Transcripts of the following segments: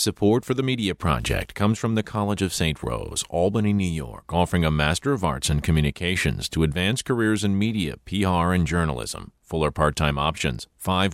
Support for the Media Project comes from the College of St. Rose, Albany, New York, offering a Master of Arts in Communications to advance careers in media, PR, and journalism. Full or part-time options,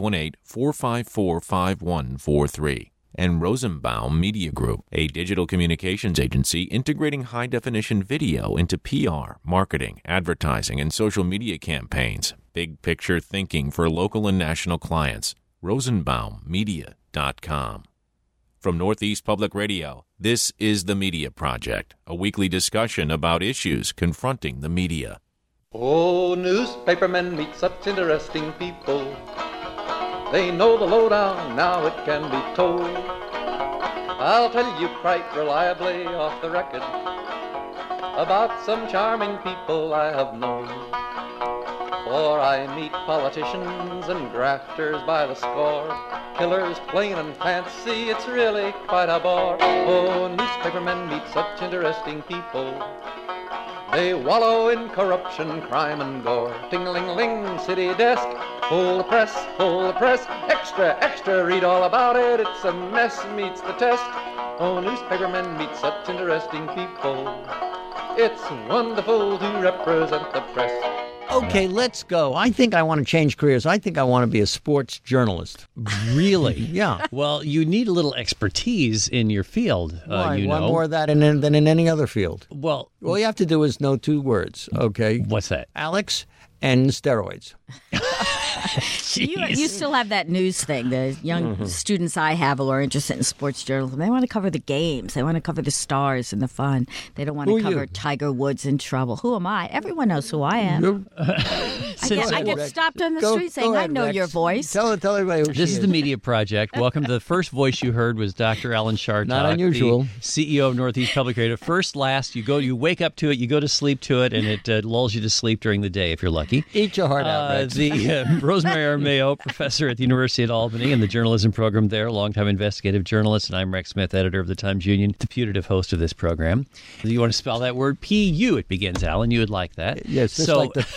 518-454-5143. And Rosenbaum Media Group, a digital communications agency integrating high-definition video into PR, marketing, advertising, and social media campaigns. Big picture thinking for local and national clients. RosenbaumMedia.com. From Northeast Public Radio, this is The Media Project, a weekly discussion about issues confronting the media. Oh, newspapermen meet such interesting people. They know the lowdown, now it can be told. I'll tell you quite reliably off the record about some charming people I have known. For I meet politicians and grafters by the score, killers plain and fancy, it's really quite a bore. Oh, newspapermen meet such interesting people. They wallow in corruption, crime, and gore. Ting-a-ling-ling, city desk, full of press, extra, extra, read all about it, it's a mess, meets the test. Oh, newspapermen meet such interesting people. It's wonderful to represent the press. Okay, let's go. I think I want to change careers. I think I want to be a sports journalist. Really? Yeah. Well, you need a little expertise in your field. Why? Why more of that than in any other field? Well, all you have to do is know two words, okay? What's that? Alex and steroids. You still have that news thing. The young students I have who are interested in sports journalism, they want to cover the games. They want to cover the stars and the fun. They don't want to cover Tiger Woods in trouble. Who am I? Everyone knows who I am. I get stopped on the street saying, I know your voice. Tell everybody who This is the Media Project. Welcome to the first voice you heard was Dr. Alan Chartock, Not unusual. the CEO of Northeast Public Radio. First, last, you wake up to it, you go to sleep to it, and it lulls you to sleep during the day if you're lucky. Eat your heart out, Rex. The Rosemary R. Mayo, professor at the University at Albany in the journalism program there, longtime investigative journalist, and I'm Rex Smith, editor of the Times-Union, the putative host of this program. Do you want to spell that word? P-U it begins, Alan. You would like that. Yes, just like the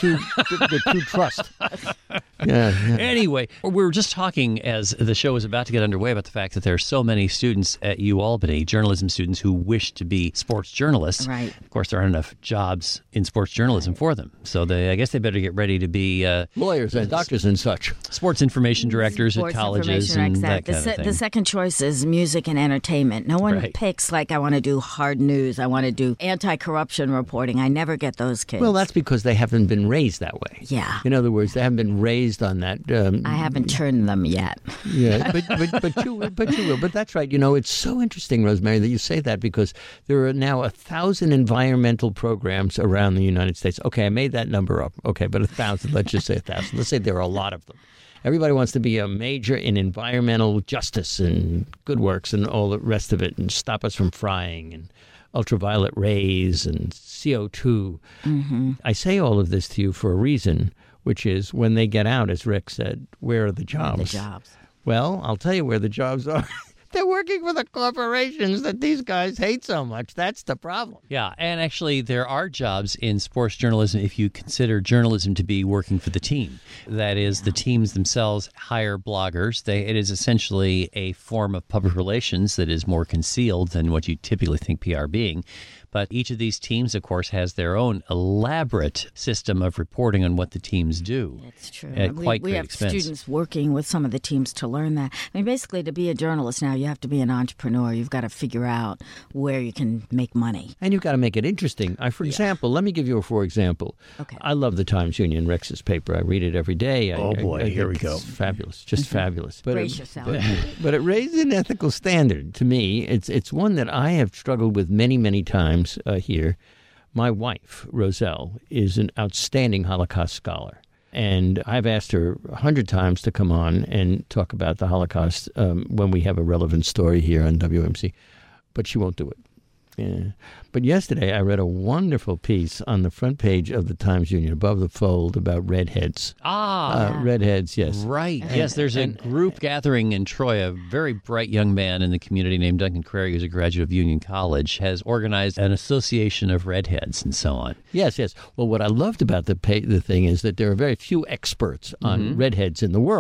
two trust. Yeah. Anyway, we were just talking as the show was about to get underway about the fact that there are so many students at UAlbany, journalism students who wish to be sports journalists. Right. Of course, there aren't enough jobs in sports journalism for them. So I guess they better get ready to be lawyers and doctors and such. Sports information directors at colleges and that kind of thing. The second choice is music and entertainment. No one picks, like, I want to do hard news. I want to do anti-corruption reporting. I never get those kids. Well, that's because they haven't been raised that way. Yeah. In other words, they haven't been raised on that. I haven't turned them yet. Yeah, but you will. But that's right. You know, it's so interesting, Rosemary, that you say that because there are now 1,000 environmental programs around the United States. Okay, I made that number up. Okay, but 1,000. Let's just say 1,000. Let's say there are a lot of them. Everybody wants to be a major in environmental justice and good works and all the rest of it and stop us from frying and ultraviolet rays and CO2. Mm-hmm. I say all of this to you for a reason, which is when they get out, as Rick said, where are the jobs? The jobs. Well, I'll tell you where the jobs are. They're working for the corporations that these guys hate so much. That's the problem. Yeah, and actually there are jobs in sports journalism if you consider journalism to be working for the team. That is, the teams themselves hire bloggers. It is essentially a form of public relations that is more concealed than what you typically think PR being. But each of these teams, of course, has their own elaborate system of reporting on what the teams do. That's true. At quite we great have expense. Students working with some of the teams to learn that. I mean, basically, to be a journalist now, you have to be an entrepreneur. You've got to figure out where you can make money. And you've got to make it interesting. For example, let me give you a for example. Okay. I love the Times-Union, Rex's paper. I read it every day. Oh, boy, here we go. It's fabulous, just fabulous. But Brace yourself. But it raised an ethical standard to me. It's one that I have struggled with many, many times here. My wife, Roselle, is an outstanding Holocaust scholar. And I've asked her 100 times to come on and talk about the Holocaust when we have a relevant story here on WMC. But she won't do it. Yeah. But yesterday I read a wonderful piece on the front page of the Times-Union, above the fold, about redheads. Redheads, yes. Right. Yes, there's a group gathering in Troy. A very bright young man in the community named Duncan Crary, who's a graduate of Union College, has organized an association of redheads and so on. Yes. Well, what I loved about the thing is that there are very few experts on redheads in the world.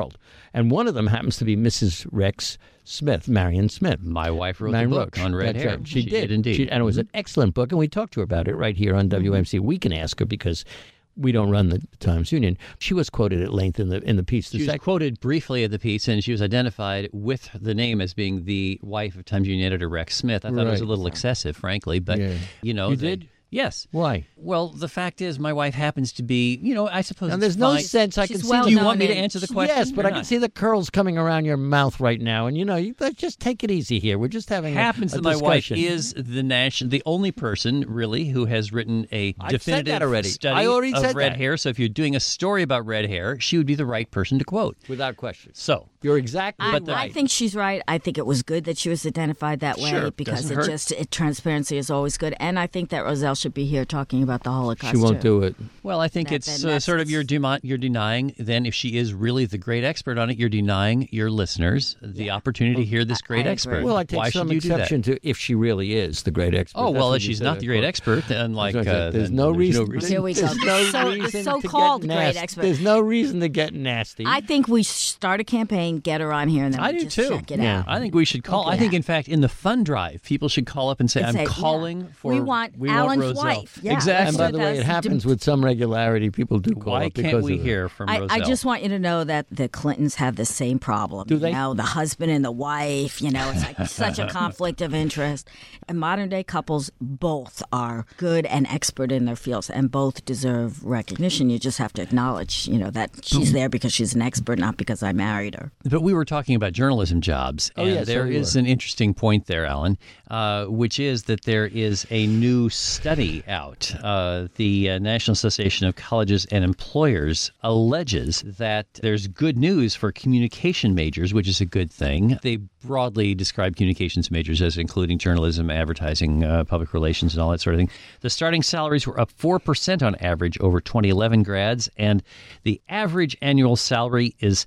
And one of them happens to be Mrs. Rex Smith, Marion Smith. My wife wrote Marion the book on red That's hair. Right. She did indeed. And it was an excellent book, and we talked to her about it right here on WMC. We can ask her because we don't run the Times Union. She was quoted at length in the piece. She was quoted briefly at the piece, and she was identified with the name as being the wife of Times Union editor Rex Smith. I thought it was a little excessive, frankly, but You did? Yes. Why? Well, the fact is, my wife happens to be, I suppose. Now, there's no sense I can see. Do you want me to answer the question? Yes, but I can see the curls coming around your mouth right now, and let's just take it easy here. We're just having happens a that my wife discussion. is the only person really who has written a definitive study of red hair. So if you're doing a story about red hair, she would be the right person to quote, without question. So you're exactly right. I think she's right. I think it was good that she was identified that way because transparency is always good, and I think that Roselle should be here talking about the Holocaust. She won't do it. Well, I think it's sort of you're denying. Then, if she is really the great expert on it, you're denying your listeners the opportunity to hear this great expert. Well, I take some exception to if she really is the great expert. Oh, well, if she's not the great expert, then there's no reason. Here we go. The so-called great expert. There's no reason to get nasty. I think we start a campaign, get her on here, and then I do just too. check it out. I think we should call. I think, in fact, in the fund drive, people should call up and say, "I'm calling for." We want Alan's Roselle. wife. Yeah. Exactly. And by the way, it happens with some regularity. People do call Why up because can't we of hear from Roselle? I just want you to know that the Clintons have the same problem. Do they? The husband and the wife, it's like such a conflict of interest. And modern-day couples both are good and expert in their fields, and both deserve recognition. You just have to acknowledge, that she's there because she's an expert, not because I married her. But we were talking about journalism jobs, and there is an interesting point there, Alan, which is that there is a new study out. The National Association of Colleges and Employers alleges that there's good news for communication majors, which is a good thing. They broadly describe communications majors as including journalism, advertising, public relations, and all that sort of thing. The starting salaries were up 4% on average over 2011 grads, and the average annual salary is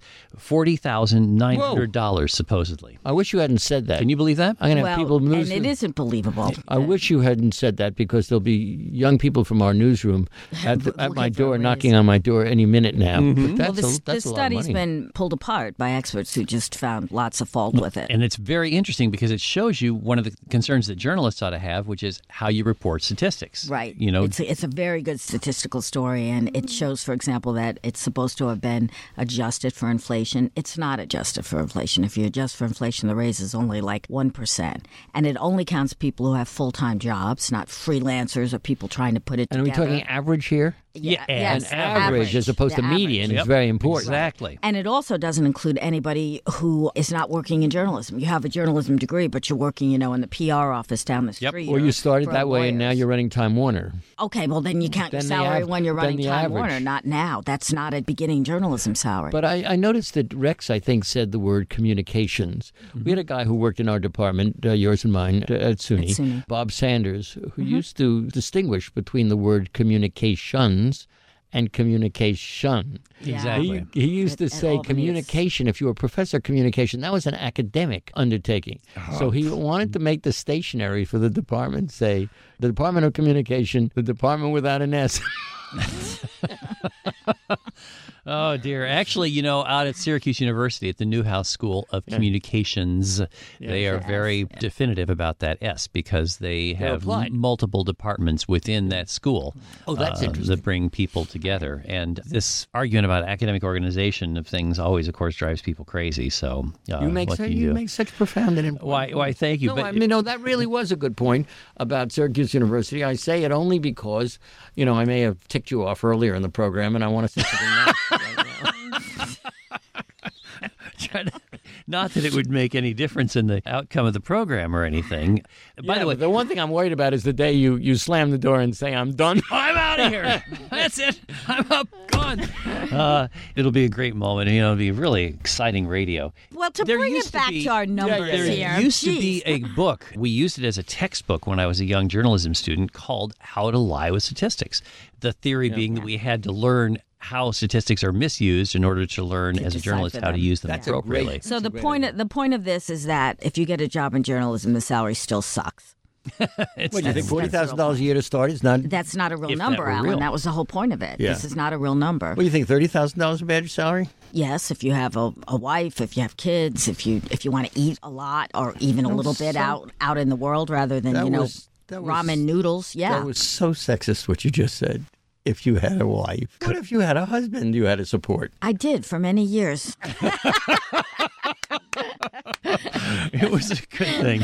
$40,900, supposedly. I wish you hadn't said that. Can you believe that? I'm going to have people and it isn't believable. I wish you hadn't said that because there'll be young people from our newsroom at my door, knocking on my door any minute now. Mm-hmm. But the study's been pulled apart by experts who just found lots of fault with it. And it's very interesting because it shows you one of the concerns that journalists ought to have, which is how you report statistics. Right. It's a very good statistical story, and it shows, for example, that it's supposed to have been adjusted for inflation. It's not adjusted for inflation. If you adjust for inflation, the raise is only like 1%. And it only counts people who have full-time jobs, not freelancers or people trying to put it together. And are we talking average here? Yeah, yes, an average as opposed to median is very important. Exactly. And it also doesn't include anybody who is not working in journalism. You have a journalism degree, but you're working, in the PR office down the street. Or you started that way and now you're running Time Warner. Okay, well, then you count your salary when you're running Time Warner, not now. That's not a beginning journalism salary. But I noticed that Rex, I think, said the word communications. Mm-hmm. We had a guy who worked in our department, yours and mine, at SUNY, Bob Sanders, who used to distinguish between the word communications and communication. Exactly. He used to say communication. If you were a professor of communication, that was an academic undertaking. So he wanted to make the stationery for the department say, the Department of Communication, the department without an S. Oh, dear. Actually, out at Syracuse University at the Newhouse School of Communications, they are very definitive about that S because they have multiple departments within that school. Oh, that's interesting. That bring people together. And this argument about academic organization of things always, of course, drives people crazy. So you make such profound and important Why, thank you. No, that really was a good point about Syracuse University. I say it only because, I may have ticked you off earlier in the program, and I want to say something nice. Not that it would make any difference in the outcome of the program or anything. By the way, the one thing I'm worried about is the day you slam the door and say, I'm done. I'm out of here. That's it. I'm up. Gone. It'll be a great moment. It'll be really exciting radio. Well, bring it back to our numbers here. There used to be a book. We used it as a textbook when I was a young journalism student called How to Lie with Statistics. The theory being that we had to learn how statistics are misused in order to learn as a journalist how to use them appropriately. So the point of this is that if you get a job in journalism, the salary still sucks. What do you think? $40,000 a year to start is not. That's not a real If that number, were Alan. real. That was the whole point of it. Yeah. This is not a real number. What do you think? $30,000 a bad salary? Yes, if you have a wife, if you have kids, if you want to eat a lot or even a little bit out in the world rather than That was ramen noodles. Yeah. That was so sexist what you just said. If you had a wife, what if you had a husband you had to support? I did for many years. It was a good thing.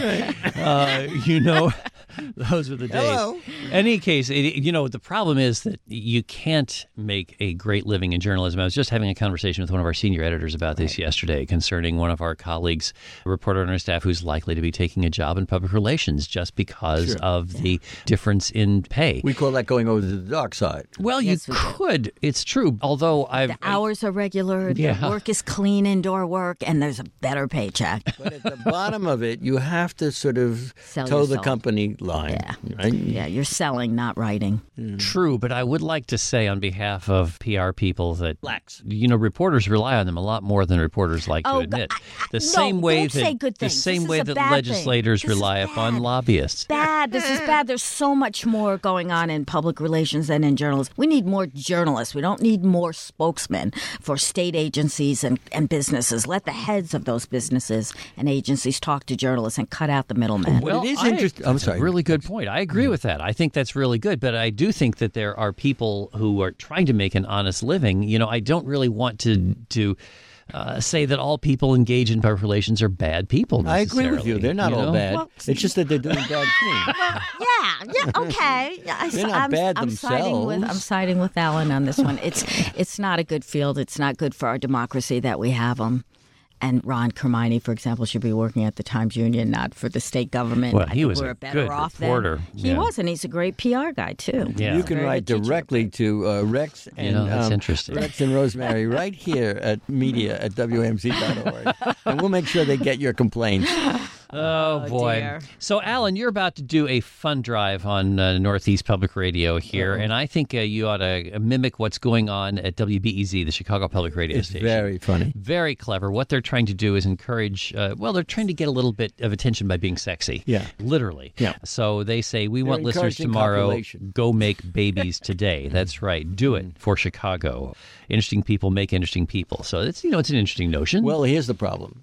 Those were the days. Hello. Any case, the problem is that you can't make a great living in journalism. I was just having a conversation with one of our senior editors about this yesterday concerning one of our colleagues, a reporter on our staff who's likely to be taking a job in public relations just because of the difference in pay. We call that going over to the dark side. Well, Yes, you we do. could. It's true. Although The hours are regular, the work is clean indoor work, and there's a better paycheck. But at the bottom of it, you have to sort of Sell toe the yourself. company line. Yeah. Right? Yeah, you're selling, not writing. True, but I would like to say on behalf of PR people that Blacks. Reporters rely on them a lot more than reporters like to Oh, admit. no, same way don't say good the things. same This way is a that bad thing. legislators This is rely upon bad. lobbyists. Bad. This is bad. There's so much more going on in public relations than in journalism. We need more journalists. We don't need more spokesmen for state agencies and businesses. Let the heads of those businesses and agencies talk to journalists and cut out the middleman. Well, it is interesting. I'm That's sorry. a really good point. I agree with that. I think that's really good, but I do think that there are people who are trying to make an honest living. I don't really want to say that all people engaged in public relations are bad people. I agree with you. They're not all bad. Well, it's just that they're doing bad things. Yeah, okay. They're not bad I'm themselves. siding with Alan on this one. It's not a good field. It's not good for our democracy that we have them. And Ron Carmine, for example, should be working at the Times Union, not for the state government. Well, I he think was we're a better good off reporter. Than he Yeah. was, and he's a great PR guy too. Yeah. You can Very write good teacher. directly to Rex and that's interesting. Rex and Rosemary right here at media@wmc.org, and we'll make sure they get your complaints. Oh, boy. dear. So, Alan, you're about to do a fun drive on Northeast Public Radio here, and I think you ought to mimic what's going on at WBEZ, the Chicago Public Radio It's Station. very funny. Very clever. What they're trying to do is encourage, they're trying to get a little bit of attention by being sexy. Yeah. Literally. Yeah. So they say, we want listeners encouraging tomorrow, copulation. go make babies today. That's right. Do it for Chicago. Interesting people make interesting people. So it's, it's an interesting notion. Well, here's the problem.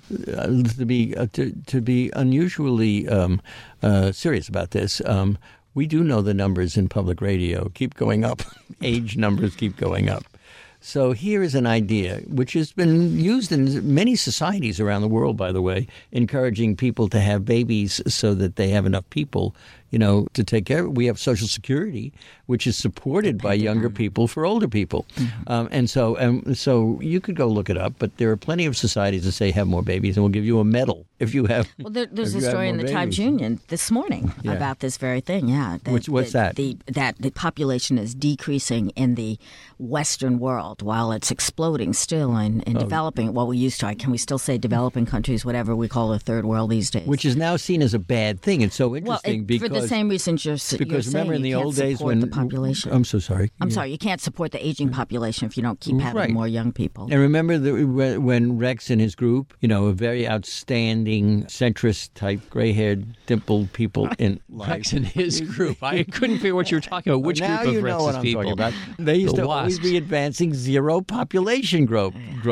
To be unusually serious about this, we do know the numbers in public radio keep going up. Age numbers keep going up. So here is an idea which has been used in many societies around the world, by the way, encouraging people to have babies so that they have enough people, to take care of it. We have Social Security, which is supported by younger people for older people. Mm-hmm. And so you could go look it up, but there are plenty of societies that say have more babies, and we'll give you a medal if you have. Well, there's if a you have story in more the Times babies. Union this morning about this very thing. Yeah, What's that? That the population is decreasing in the Western world while it's exploding still in developing. Well, we used to. Can we still say developing countries? Whatever we call the third world these days. Which is now seen as a bad thing. It's so well, interesting for the same reasons you're because remember saying in the you can't old days support when the population. I'm so sorry. I'm sorry, you can't support the aging population if you don't keep having Right. more young people. And remember when Rex and his group, a very outstanding centrist type, gray-haired, dimpled people in life. Rex and his group. I couldn't figure what you were talking about. Which now group of you know Rex's what I'm people? talking about. They used The to always WASPs. be advancing zero population growth,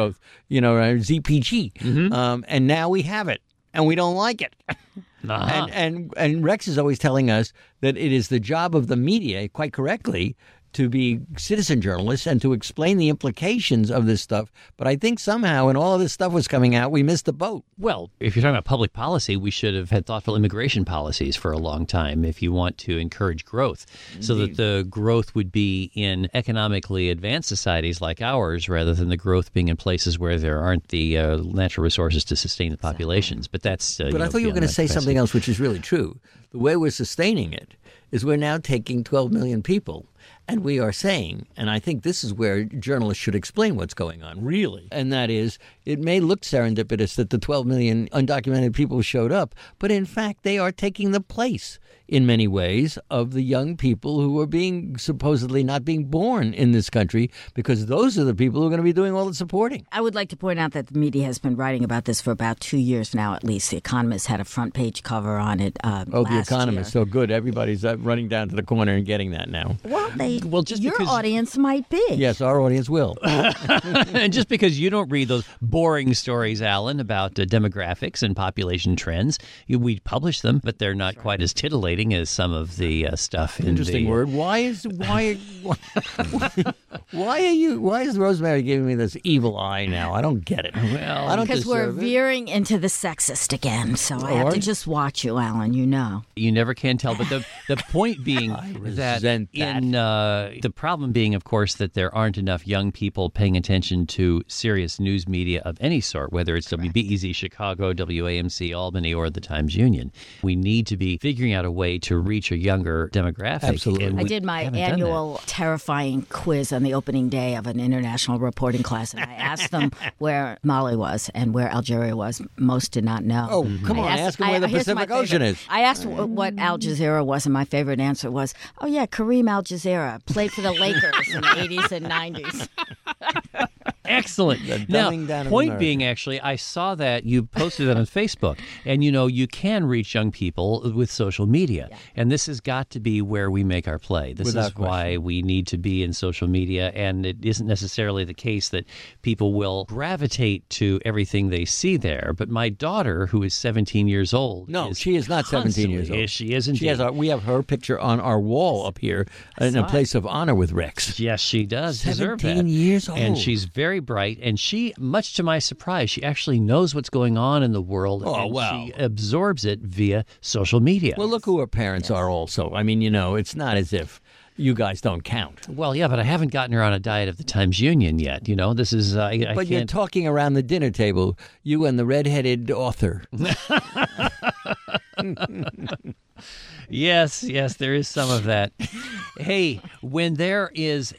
ZPG, and now we have it, and we don't like it. Uh-huh. And Rex is always telling us that it is the job of the media, quite correctly, to be citizen journalists and to explain the implications of this stuff. But I think somehow, when all of this stuff was coming out, we missed the boat. Well, if you're talking about public policy, we should have had thoughtful immigration policies for a long time if you want to encourage growth, so that the growth would be in economically advanced societies like ours rather than the growth being in places where there aren't the natural resources to sustain the populations. But that's But I thought you were going to say something else, which is really true. The way we're sustaining it is we're now taking 12 million people. And we are saying, and I think this is where journalists should explain what's going on, really. And that is, it may look serendipitous that the 12 million undocumented people showed up, but in fact, they are taking the place in many ways of the young people who are being supposedly not being born in this country, because those are the people who are going to be doing all the supporting. I would like to point out that the media has been writing about this for about 2 years now, at least. The Economist had a front page cover on it The Economist. Year. So good. Everybody's running down to the corner and getting that now. Well, your audience might be. Yes, our audience will. And just because you don't read those boring stories, Alan, about demographics and population trends, we publish them, but they're not quite as titillating as some of the stuff in Interesting word. Why is Rosemary giving me this evil eye now? I don't get it. Well, I don't because we're deserve it. veering into the sexist again, so I have to just watch you, Alan. You know. You never can tell, but the point being that the problem being, of course, that there aren't enough young people paying attention to serious news media of any sort, whether it's WBEZ Chicago, WAMC Albany, or the Times-Union. We need to be figuring out a way to reach a younger demographic. Absolutely. I did my annual terrifying quiz on the opening day of an international reporting class, and I asked them where Mali was and where Algeria was. Most did not know. Oh, come on. Ask them where the Pacific Ocean is. I asked what Al Jazeera was, and my favorite answer was, oh, yeah, Kareem Al Jazeera played for the Lakers in the 80s and 90s. Excellent. Now, point being, actually, I saw that you posted it on Facebook, and you can reach young people with social media, and this has got to be where we make our play. This is why we need to be in social media, and it isn't necessarily the case that people will gravitate to everything they see there. But my daughter, who is 17 years old, she is not 17 years old. She is indeed. We have her picture on our wall up here in a place of honor with Rex. Yes, she does deserve that. 17 years old. And she's very bright, and she, much to my surprise, she actually knows what's going on in the world, she absorbs it via social media. Well, look who her parents are also. I mean, it's not as if you guys don't count. Well, yeah, but I haven't gotten her on a diet of the Times-Union yet. This is... But you're talking around the dinner table, you and the redheaded author. Yes, there is some of that. Hey, when there is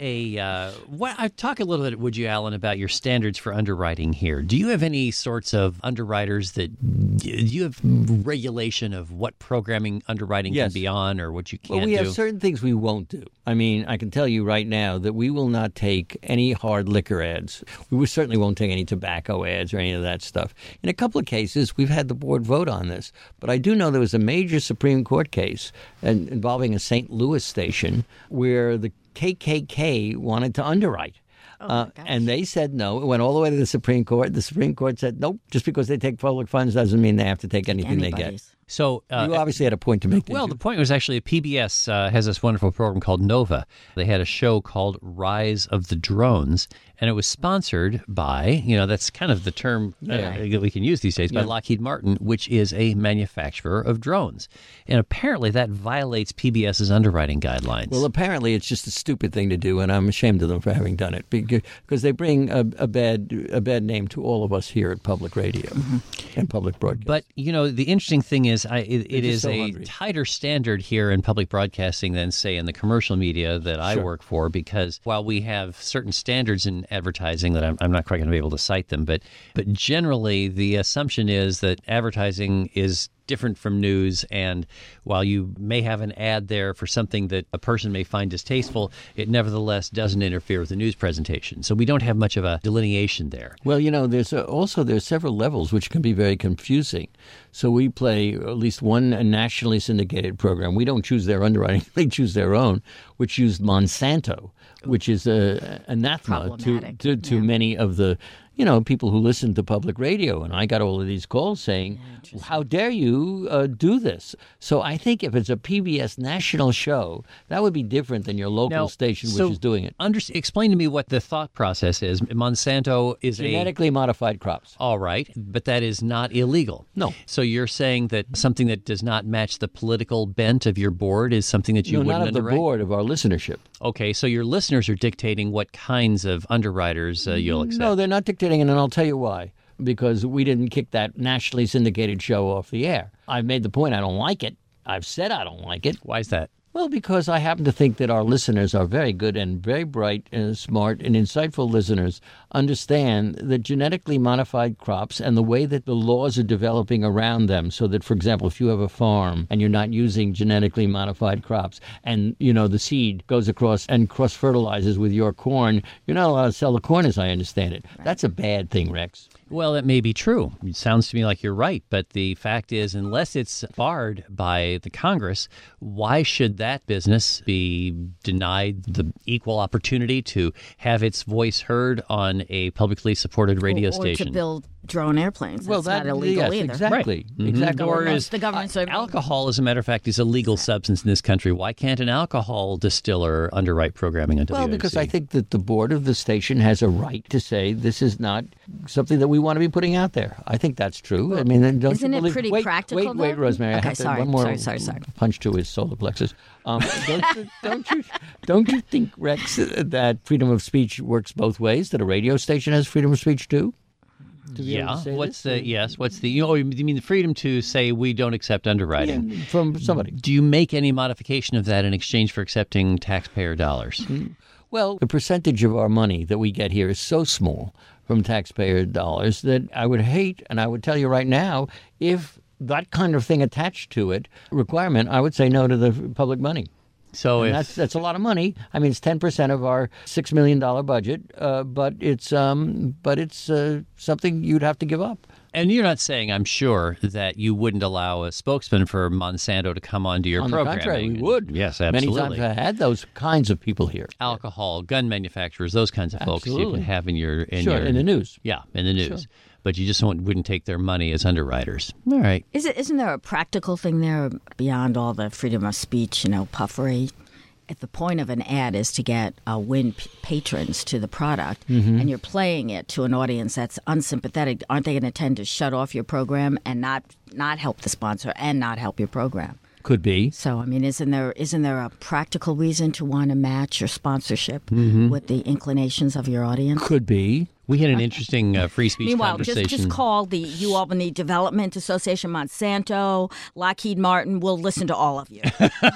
I talk a little bit, would you, Alan, about your standards for underwriting here. Do you have any sorts of underwriters do you have regulation of what programming underwriting can be on or what you can't do? Well, we have certain things we won't do. I mean, I can tell you right now that we will not take any hard liquor ads. We certainly won't take any tobacco ads or any of that stuff. In a couple of cases, we've had the board vote on this. But I do know there was a major Supreme Court case involving a St. Louis station where the KKK wanted to underwrite. And they said no. It went all the way to the Supreme Court. The Supreme Court said, nope, just because they take public funds doesn't mean they have to take anything they get. So you obviously had a point to make. Well, the point was actually PBS has this wonderful program called Nova. They had a show called Rise of the Drones, and it was sponsored by, that's kind of the term that we can use these days, by Lockheed Martin, which is a manufacturer of drones. And apparently that violates PBS's underwriting guidelines. Well, apparently it's just a stupid thing to do, and I'm ashamed of them for having done it, because they bring a bad name to all of us here at public radio and public broadcasting. But, the interesting thing is, it is a tighter standard here in public broadcasting than, say, in the commercial media that I work for, because while we have certain standards in advertising that I'm not quite going to be able to cite them, but generally the assumption is that advertising is different from news, and while you may have an ad there for something that a person may find distasteful, it nevertheless doesn't interfere with the news presentation. So we don't have much of a delineation there. Well, there's several levels which can be very confusing. So we play at least one nationally syndicated program. We don't choose their underwriting; they choose their own, which used Monsanto, which is anathema to many of the people who listen to public radio. And I got all of these calls saying, how dare you do this? So I think if it's a PBS national show, that would be different than your local station, which is doing it. Explain to me what the thought process is. Monsanto is genetically modified crops. All right, but that is not illegal. No. So you're saying that something that does not match the political bent of your board is something that you wouldn't underwrite? Not of the board, of our listenership. Okay, so your listeners are dictating what kinds of underwriters you'll accept. No, they're not dictating, and I'll tell you why. Because we didn't kick that nationally syndicated show off the air. I've made the point I don't like it. I've said I don't like it. Why is that? Well, because I happen to think that our listeners are very good and very bright and smart and insightful listeners understand that genetically modified crops and the way that the laws are developing around them, so that, for example, if you have a farm and you're not using genetically modified crops and, the seed goes across and cross-fertilizes with your corn, you're not allowed to sell the corn, as I understand it. Right. That's a bad thing, Rex. Well, it may be true. It sounds to me like you're right. But the fact is, unless it's barred by the Congress, why should that business be denied the equal opportunity to have its voice heard on a publicly supported radio station? Or to build drone airplanes. That's not illegal either. Exactly. Right. Exactly. Or is alcohol, as a matter of fact, is a legal substance in this country. Why can't an alcohol distiller underwrite programming on WABC? Well, because I think that the board of the station has a right to say this is not something that we want to be putting out there. I think that's true. Well, I mean, then isn't it pretty practical? Wait, Rosemary. Okay, I have sorry. one more Sorry. punch to his solar plexus. Don't you think, Rex, that freedom of speech works both ways? That a radio station has freedom of speech too? Yeah. What's the you mean the freedom to say we don't accept underwriting from somebody? Do you make any modification of that in exchange for accepting taxpayer dollars? Well, the percentage of our money that we get here is so small from taxpayer dollars that I would hate, and I would tell you right now, if that kind of thing attached to it requirement, I would say no to the public money. So that's a lot of money. I mean, it's 10% of our $6 million budget, but it's something you'd have to give up. And you're not saying, I'm sure, that you wouldn't allow a spokesman for Monsanto to come onto your programming. On the contrary, we would. Yes, absolutely. Many times I had those kinds of people here. Alcohol, gun manufacturers, those kinds of folks you can have in your... in the news. Yeah, in the news. Sure. But you just wouldn't take their money as underwriters. All right. Isn't there a practical thing there beyond all the freedom of speech, puffery? If the point of an ad is to win patrons to the product, and you're playing it to an audience that's unsympathetic, aren't they going to tend to shut off your program and not help the sponsor and not help your program? Could be. So, I mean, isn't there a practical reason to want to match your sponsorship with the inclinations of your audience? Could be. We had an interesting free speech conversation. Meanwhile, just call the UAlbany Development Association, Monsanto, Lockheed Martin. We'll listen to all of you.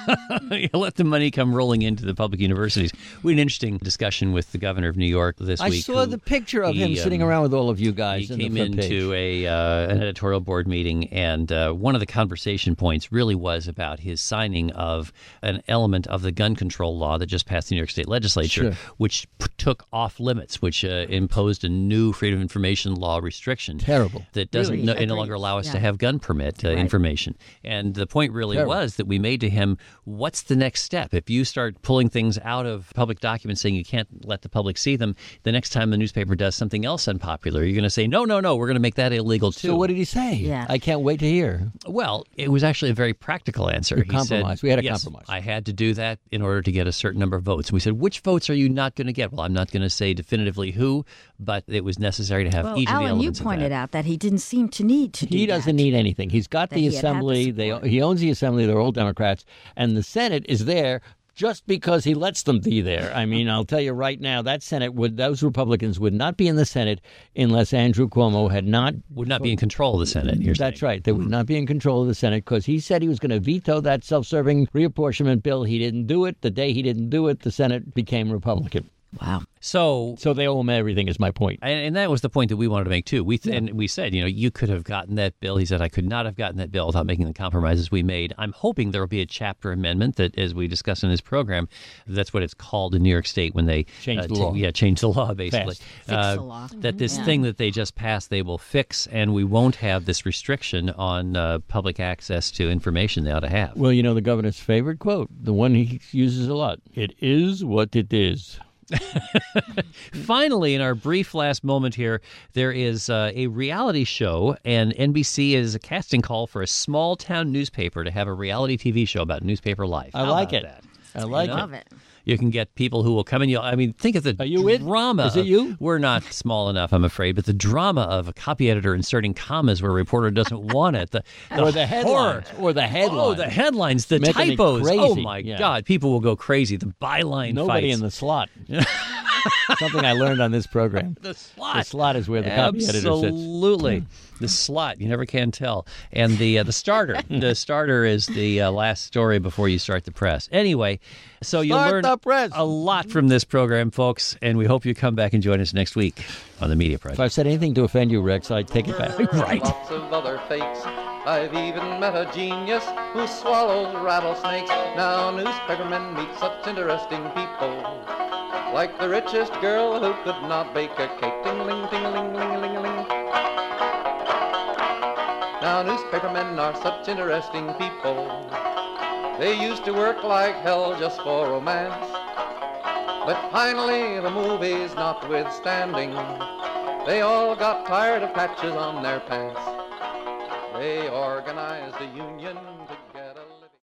Let the money come rolling into the public universities. We had an interesting discussion with the governor of New York this week. I saw the picture of him sitting around with all of you guys. He came into an editorial board meeting, and one of the conversation points really was about his signing of an element of the gun control law that just passed the New York State Legislature, which took off limits, which imposed a new freedom of information law restriction. Terrible. That doesn't no longer allow us to have gun permit information. And the point really was that we made to him, what's the next step? If you start pulling things out of public documents saying you can't let the public see them, the next time the newspaper does something else unpopular, you're going to say, no, we're going to make that illegal too. So what did he say? Yeah. I can't wait to hear. Well, it was actually a very practical answer. He compromise. We had a compromise. I had to do that in order to get a certain number of votes. And we said, which votes are you not going to get? Well, I'm not going to say definitively who, but it was necessary to have each of the elements Alan, you pointed out that he didn't seem to need to do He doesn't need anything. He's got the assembly. He owns the assembly. They're all Democrats. And the Senate is there just because he lets them be there. I mean, I'll tell you right now, those Republicans would not be in the Senate unless Andrew Cuomo would not be in control of the Senate. That's right. They would not be in control of the Senate because he said he was going to veto that self-serving reapportionment bill. He didn't do it. The day he didn't do it, the Senate became Republican. Wow. So they owe him everything is my point. And that was the point that we wanted to make, too. And we said, you could have gotten that bill. He said, I could not have gotten that bill without making the compromises we made. I'm hoping there will be a chapter amendment that, as we discussed in this program, that's what it's called in New York State when they change the law. Change the law, basically. Fix the law. That this thing that they just passed, they will fix, and we won't have this restriction on public access to information they ought to have. Well, the governor's favorite quote, the one he uses a lot, it is what it is. Finally, in our brief last moment here, there is a reality show, and NBC is a casting call for a small-town newspaper to have a reality TV show about newspaper life. I like it. I love it. You can get people who will come in. Think of the drama. Is it you? We're not small enough, I'm afraid, but the drama of a copy editor inserting commas where a reporter doesn't want it. Or the headlines. Oh, the headlines, the typos. Crazy. Oh, my God. People will go crazy. The byline Nobody fights. in the slot. Something I learned on this program. The slot. The slot is where the copy editor sits. Absolutely. The slot. You never can tell. And the starter. The starter is the last story before you start the press. Anyway, so you'll learn a lot from this program, folks, and we hope you come back and join us next week on the Media Project. If I've said anything to offend you, Rex, I take it back. Right. Lots of other fakes. I've even met a genius who swallows rattlesnakes. Now newspapermen meet such interesting people, like the richest girl who could not bake a cake. Ting-a-ling, ting-a-ling, ling-a-ling-a-ling. Now newspapermen are such interesting people. They used to work like hell just for romance, but finally the movies notwithstanding, they all got tired of patches on their pants. They organized a union